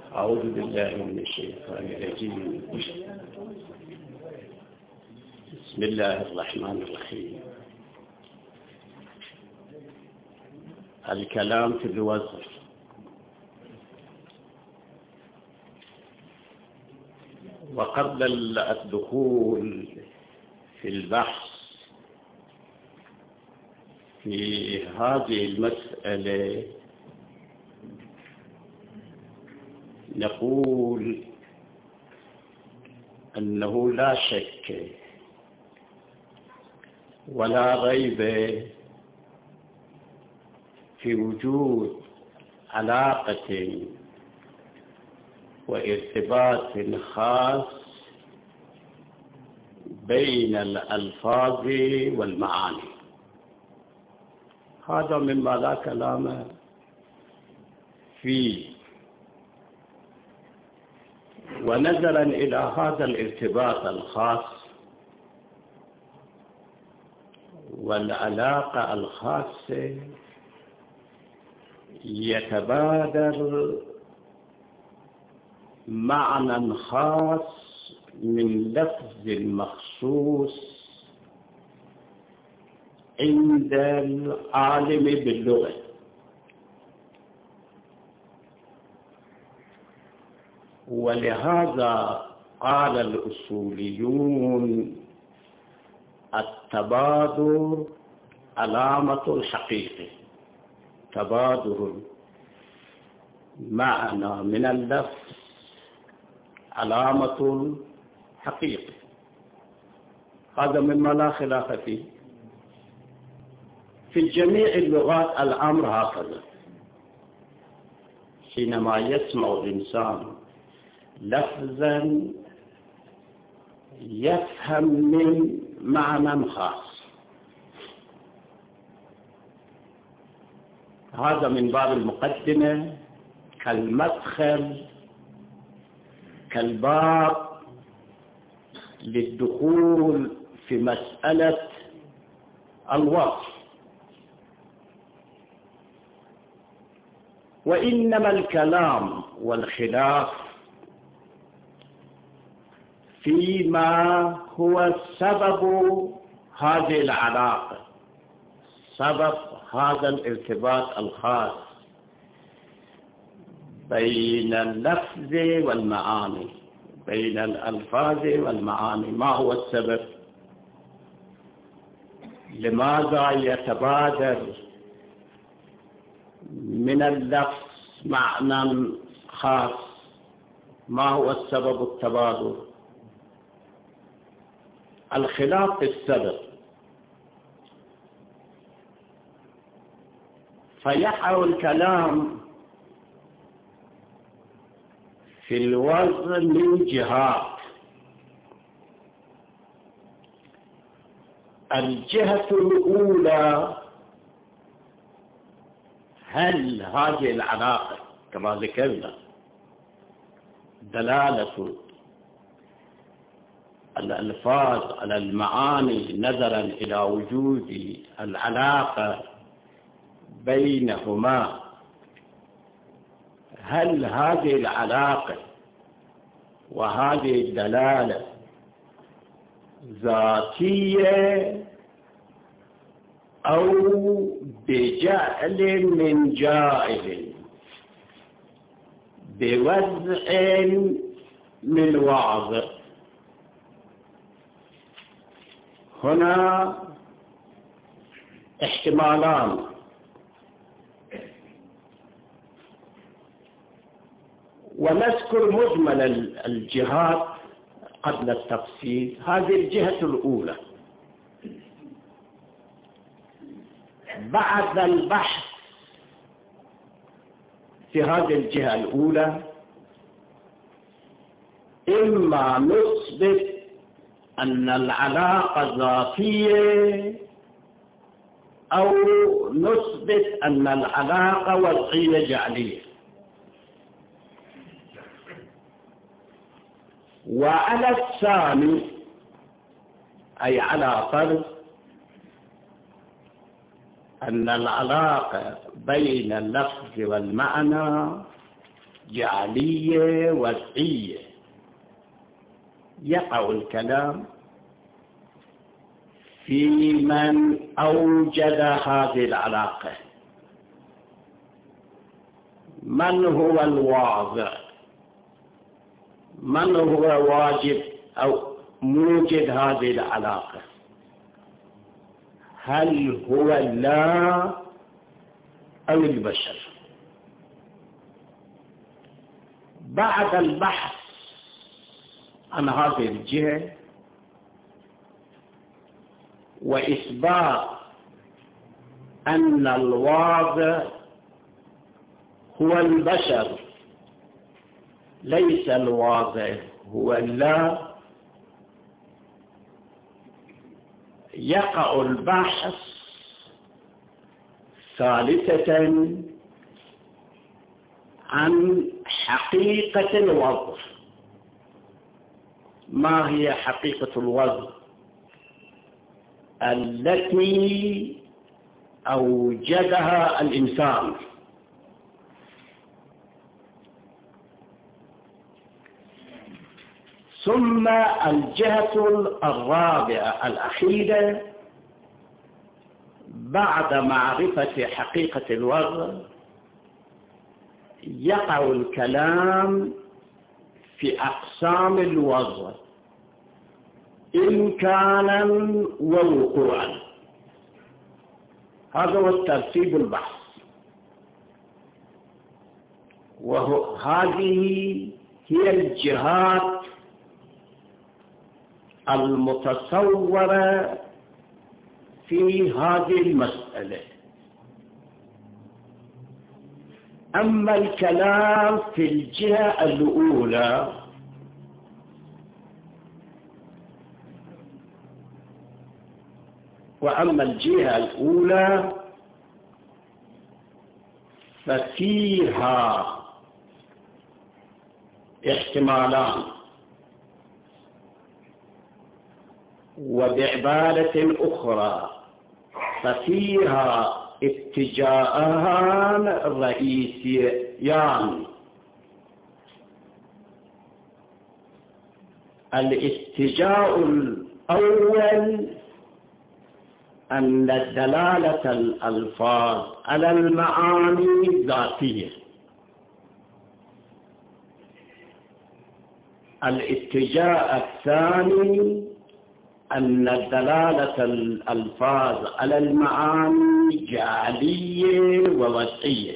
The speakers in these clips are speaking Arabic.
أعوذ بالله من الشيطان الرجيم. بسم الله الرحمن الرحيم. الكلام في الوزن. وقبل الدخول في البحث في هذه المسألة نقول أنه لا شك ولا ريب في وجود علاقة وارتباط خاص بين الألفاظ والمعاني. هذا مما لا كلام فيه. ونظرا إلى هذا الارتباط الخاص والعلاقة الخاصة يتبادر معنى خاص من لفظ مخصوص عند العالم باللغة، ولهذا قال الأصوليون التبادر علامة الحقيقة. تبادر معنى من اللفظ علامة الحقيقة. هذا مما لا خلاف فيه. في جميع اللغات الأمر هكذا. حينما يسمع الإنسان لفظا يفهم من معنى خاص. هذا من باب المقدمة كالمدخل كالباب للدخول في مسألة الوصف. وإنما الكلام والخلاف فيما هو سبب هذه العلاقة، سبب هذا الارتباط الخاص بين اللفظ والمعاني، بين الألفاظ والمعاني. ما هو السبب؟ لماذا يتبادر من اللفظ معنى خاص؟ ما هو السبب التبادر؟ الخلاف في السبب. فيقع الكلام في الوزن من جهات. الجهة الأولى، هل هذه العلاقة كما ذكرنا دلالة الألفاظ على المعاني نظرا إلى وجود العلاقة بينهما، هل هذه العلاقة وهذه الدلالة ذاتية أو بجعل من جائل، بوضع من واضع؟ هنا احتمالان. ونذكر مجمل الجهات قبل التفصيل. هذه الجهة الأولى. بعد البحث في هذه الجهة الأولى إما نثبت أن العلاقة ذاتية أو نثبت أن العلاقة وضعية جعلية. وعلى الثاني أي على فرض أن العلاقة بين اللفظ والمعنى جعلية وضعية. يقع الكلام في من أوجد هذه العلاقة، من هو الواضع، من هو واجب أو موجد هذه العلاقة، هل هو الله أو البشر؟ بعد البحث عن هذه الجهة وإثبات أن الواضع هو البشر ليس الواضع هو الله، يقع البحث ثالثة عن حقيقة الوضع. ما هي حقيقة الوضع التي أوجدها الإنسان؟ ثم الجهة الرابعة الأخيرة بعد معرفة حقيقة الوضع يقع الكلام في أقسام الوضع إمكانا ووقوعا. هذا هو الترتيب البحث، وهذه هي الجهات المتصورة في هذه المسألة. أما الكلام في الجهة الأولى ففيها احتمالان، وبعبارة أخرى ففيها اتجاهان رئيسيان. الاتجاه الأول أن دلالة الألفاظ على المعاني ذاتية. الاتجاه الثاني أن دلالة الألفاظ على المعاني جعلية ووضعية.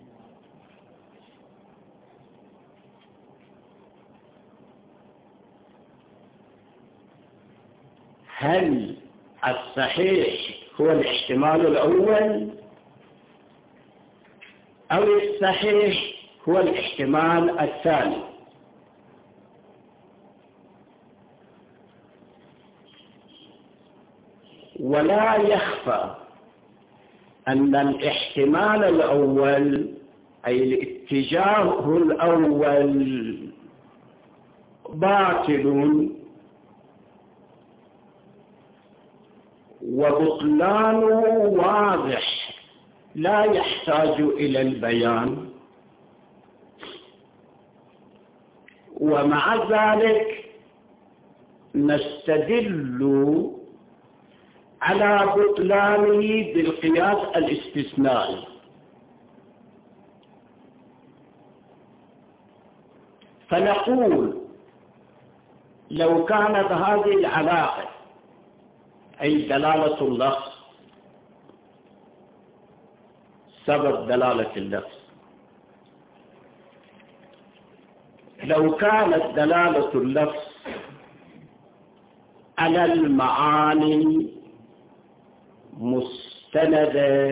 هل الصحيح هو الاحتمال الأول أو الصحيح هو الاحتمال الثاني؟ ولا يخفى أن الاحتمال الأول أي الاتجاه الأول باطل، وبطلانه واضح لا يحتاج إلى البيان. ومع ذلك نستدل على بطلانه بالقياس الاستثنائي. فنقول لو كانت هذه العلاقة أي دلالة اللفظ سبب دلالة اللفظ، لو كانت دلالة اللفظ على المعاني مستندة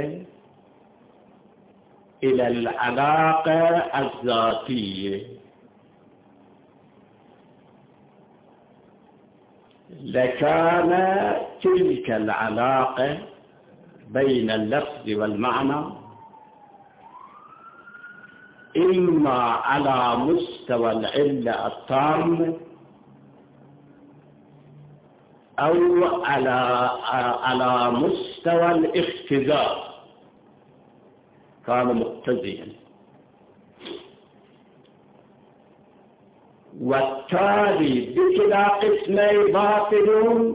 إلى العلاقة الذاتية لكان تلك العلاقة بين اللفظ والمعنى إما على مستوى العلة التام أو على مستوى الاختزال، كان مقتضيا. والتالي بكلا قسمي باطل،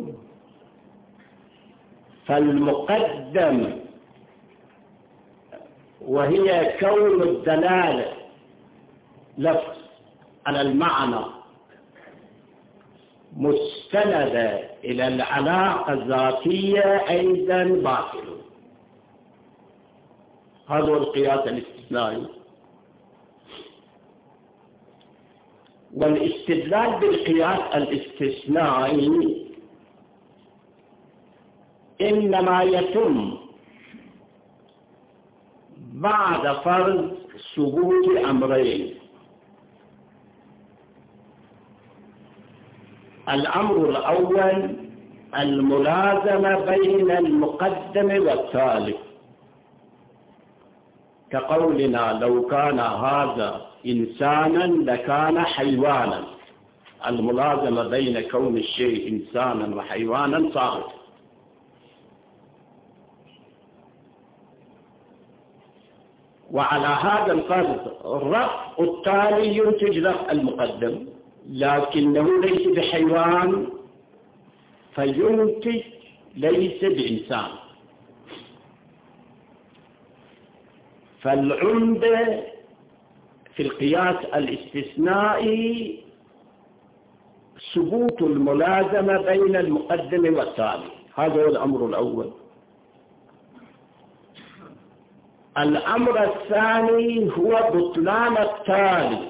فالمقدم وهي كون الدلالة لفظ على المعنى مستندة إلى العلاقة الذاتية أيضا باطل. هذا هو القياس الاستثنائي. والاستدلال بالقياس الاستثنائي إنما يتم بعد فرض ثبوت أمرين: الأمر الأول الملازمة بين المقدم والتالي، كقولنا لو كان هذا إنسانا لكان حيوانا، الملازمة بين كون الشيء إنسانا وحيوانا صارت. وعلى هذا الفرض رفع التالي ينتج رفع المقدم، لكنه ليس بحيوان فينتج ليس بإنسان. فالعمدة في القياس الاستثنائي ثبوت الملازمة بين المقدم والتالي، هذا هو الأمر الأول. الأمر الثاني هو بطلان التالي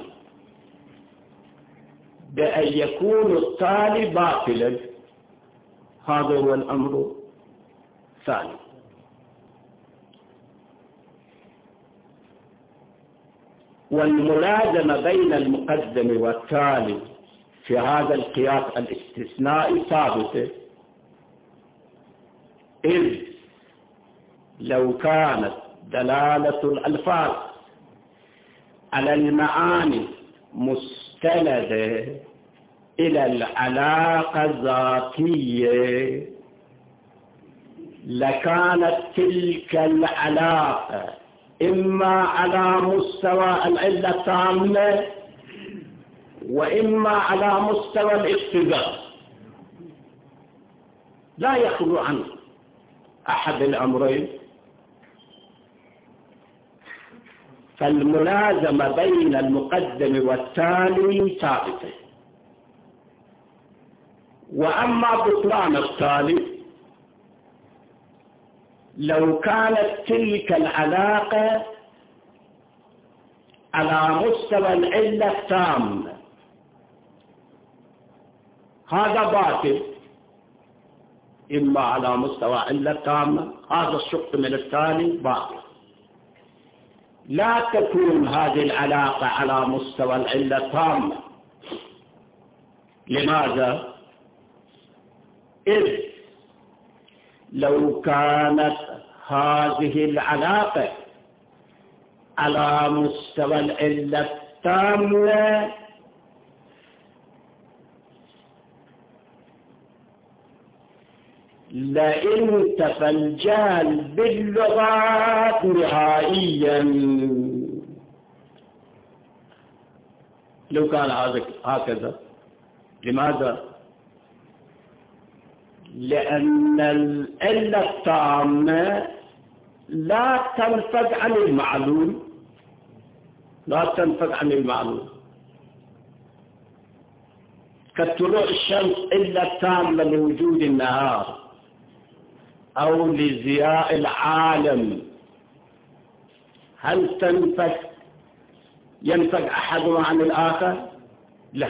بأن يكون التالي باطلا، هذا هو الأمر الثاني. والملازمة بين المقدم والتالي في هذا القياس الاستثنائي ثابتة، إذ لو كانت دلالة الألفاظ على المعاني مستندة إلى العلاقة الذاتية لكانت تلك العلاقة إما على مستوى العلة التامة وإما على مستوى الاقتضاء، لا يخلو عن أحد الأمرين. فالملازمة بين المقدم والتالي ثابتة. وأما بطلان التالي لو كانت تلك العلاقة على مستوى العلة التامة، هذا باطل. إما على مستوى علة تامة، هذا الشق من التالي باطل. لا تكون هذه العلاقة على مستوى العلة التامة. لماذا؟ إذ لو كانت هذه العلاقة على مستوى العلة التامة لانتفى الجهل باللغات نهائيا. لو كان هكذا. لماذا؟ لأن العلة التامة لا تنفذ عن المعلوم، لا تنفذ عن المعلوم. كطلوع الشمس علة تامة لوجود النهار أو لضياء العالم، هل ينفذ أحدهما عن الآخر؟ لا.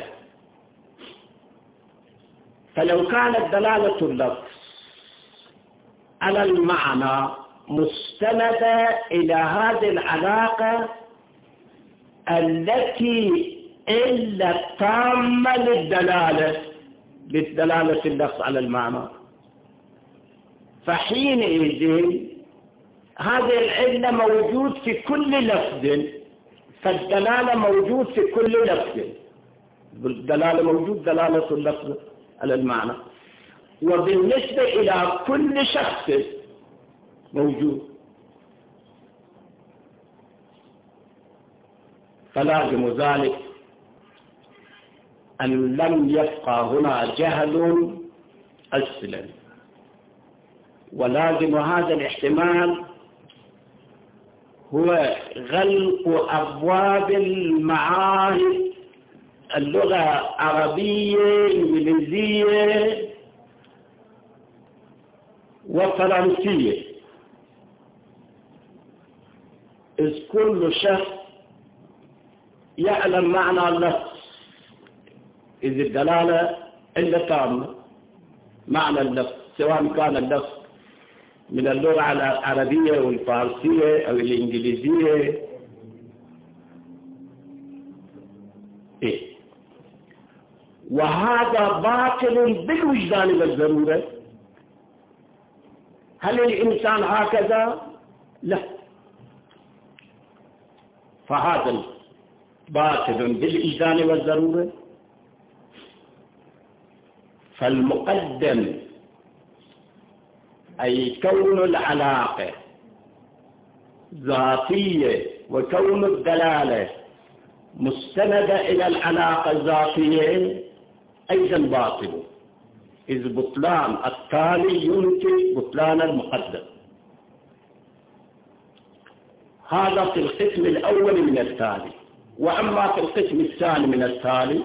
فلو كانت دلالة اللفظ على المعنى مستندة إلى هذه العلاقة التي إلا تامة للدلالة اللفظ على المعنى، فحينئذ هذه العلة موجود في كل لفظ، فالدلالة موجود في كل لفظ، الدلالة موجود دلالة اللفظ على المعنى، وبالنسبة إلى كل شخص موجود. فلازم ذلك أن لم يبقى هنا جهل أصلا، ولازم هذا الاحتمال هو غلق أبواب المعاهد اللغة عربية إنجليزية وفرنسية، إذ كل شخص يعلم معنى اللفظ، إذ الدلالة إلا تامة معنى اللفظ، سواء كان اللفظ من اللغة العربية أو الفارسية أو الإنجليزية. وهذا باطل بالوجدان والضرورة. هل الإنسان هكذا؟ لا، فهذا باطل بالوجدان والضرورة. فالمقدم أي كون العلاقة ذاتية وكون الدلالة مستندة إلى العلاقة الذاتية أيضا باطل، إذ بطلان التالي ينتج بطلان المقدم. هذا في القسم الأول من التالي. وأما في القسم الثاني من التالي،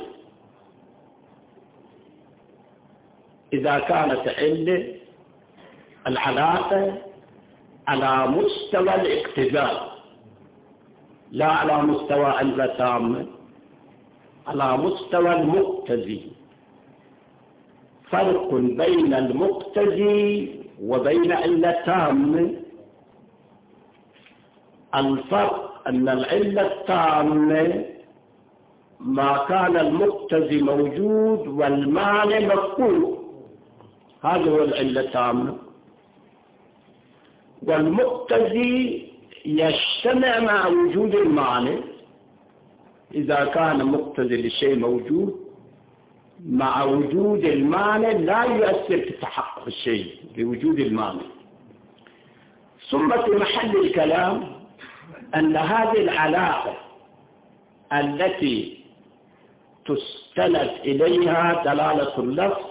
إذا كانت علة العلاقة على مستوى الاقتضاء لا على مستوى علة تامة، على مستوى المقتضي، فرق بين المقتضي وبين علة تامة. الفرق أن العلة التامة ما كان المقتضي موجود والمانع مفقود، هذا هو العلة التامة. والمقتضي يجتمع مع وجود المانع، إذا كان مقتضي لشيء موجود مع وجود المانع لا يؤثر في تحقق الشيء بوجود المانع. ثم في محل الكلام أن هذه العلاقة التي تستند إليها دلالة اللفظ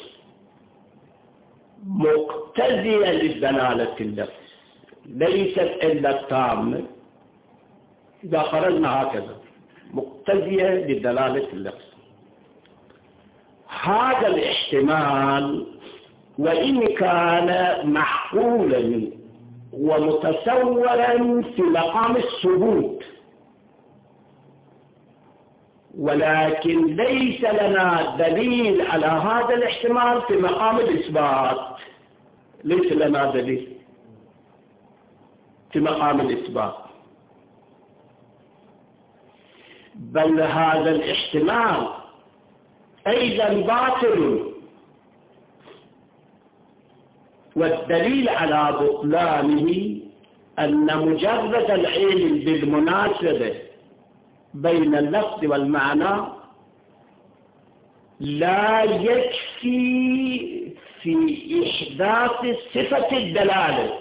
مقتضية للدلالة اللفظ، ليست إلا التامة. إذا خرجنا هكذا مقتضية للدلالة اللفظ. هذا الاحتمال وإن كان معقولا ومتصورا في مقام الثبوت، ولكن ليس لنا دليل على هذا الاحتمال في مقام الإثبات. ليس لنا دليل في مقام الإثبات، بل هذا الاحتمال أيضا باطل، والدليل على بطلانه أن مجرد العلم بالمناسبة بين اللفظ والمعنى لا يكفي في إحداث صفة الدلالة،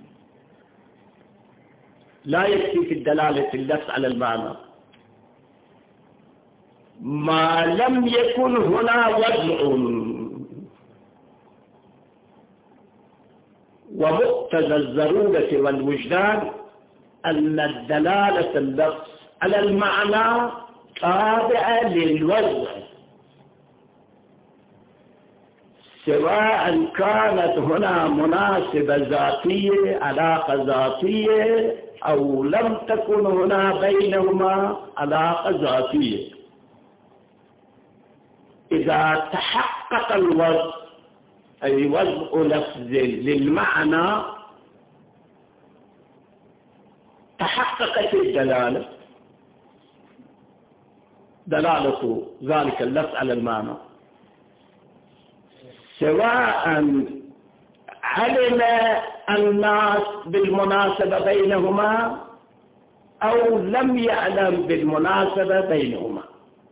لا يكفي في الدلالة اللفظ على المعنى ما لم يكن هنا وضع. ومقتضى الضرورة والوجدان أن الدلالة اللفظ على المعنى تابعة للوضع، سواء كانت هنا مناسبة ذاتية علاقة ذاتية أو لم تكن هنا بينهما علاقة ذاتية. إذا تحقق الوضع أي وضع لفظ للمعنى تحققت الدلالة، دلالة ذلك اللفظ على المعنى، سواء علم الناس بالمناسبة بينهما أو لم يعلم بالمناسبة بينهما.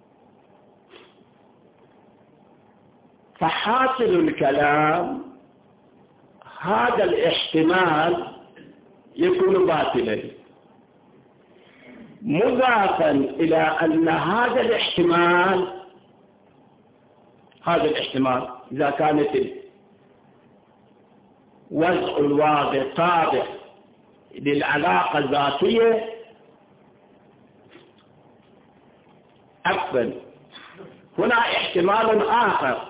فحاصل الكلام هذا الاحتمال يكون باطلا، مضافا إلى أن هذا الاحتمال هذا الاحتمال إذا كانت وضع الواضع تابع للعلاقة الذاتية أكبر. هنا احتمال آخر،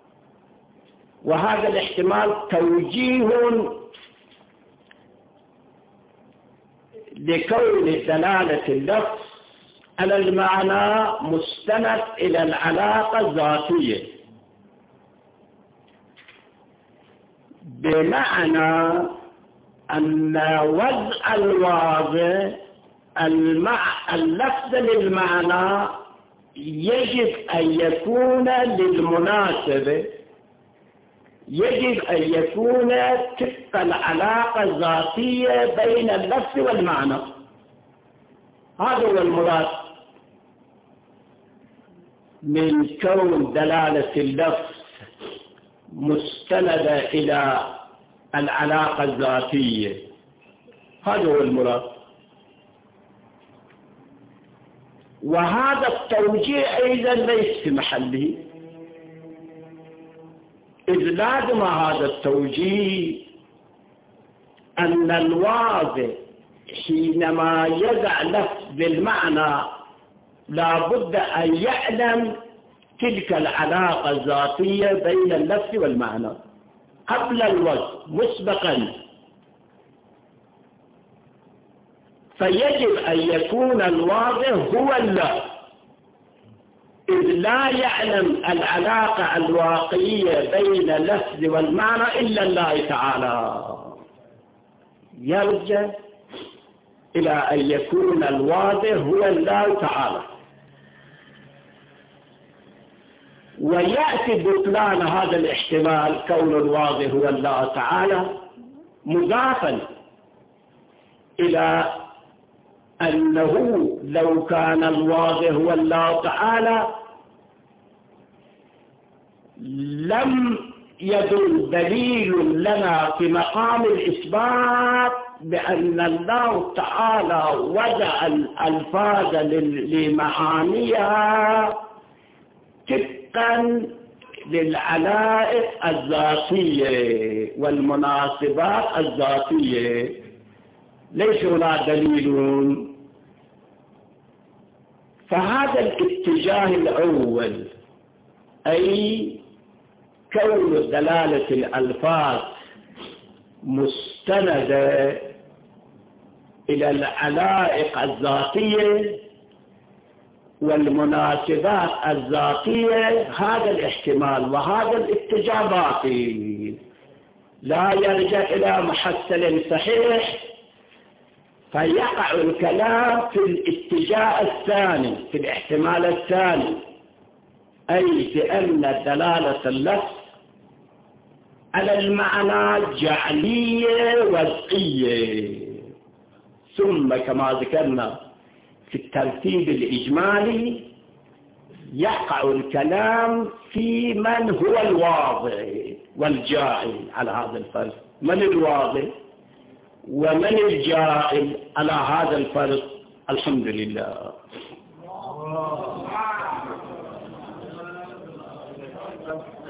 وهذا الاحتمال توجيه لكون دلالة اللفظ على المعنى مستند إلى العلاقة الذاتية، بمعنى أن وضع الواضع اللفظ للمعنى يجب أن يكون للمناسبة، يجب أن يكون تلك العلاقة الذاتية بين اللفظ والمعنى. هذا هو المراد من كون دلالة اللفظ مستندة إلى العلاقة الذاتية، هذا هو المراد. وهذا التوجيه أيضا ليس في محله، إذ لازم هذا التوجيه أن الواضع حينما يضع لفظ بالمعنى لا بد أن يعلم تلك العلاقة الذاتية بين اللفظ والمعنى قبل الوضع مسبقا، فيجب أن يكون الواضع هو اللفظ، إذ لا يعلم العلاقة الواقعية بين اللفظ والمعنى إلا الله تعالى. يرجع إلى أن يكون الواضع هو الله تعالى، ويأتي بطلان هذا الاحتمال كون الواضع هو الله تعالى مضافا إلى أنه لو كان الواضع هو الله تعالى لم يدل دليل لنا في مقام الإثبات بأن الله تعالى وضع الألفاظ لمعانيها طبقا للعلائق الذاتية والمناسبات الذاتية، ليس هناك دليل. فهذا الاتجاه الأول، أي كون دلالة الألفاظ مستندة إلى العلائق الذاتية والمناسبات الذاتية، هذا الاحتمال وهذا الاتجاه باقي لا يرجع إلى محصل صحيح، فيقع الكلام في الاتجاه الثاني، في الاحتمال الثاني، أي بأن دلالة اللفظ على المعنى جعلية وضعية. ثم كما ذكرنا في الترتيب الإجمالي يقع الكلام في من هو الواضع والجاعل على هذا الفرق، من الواضع ومن الجاعل على هذا الفرق. الحمد لله.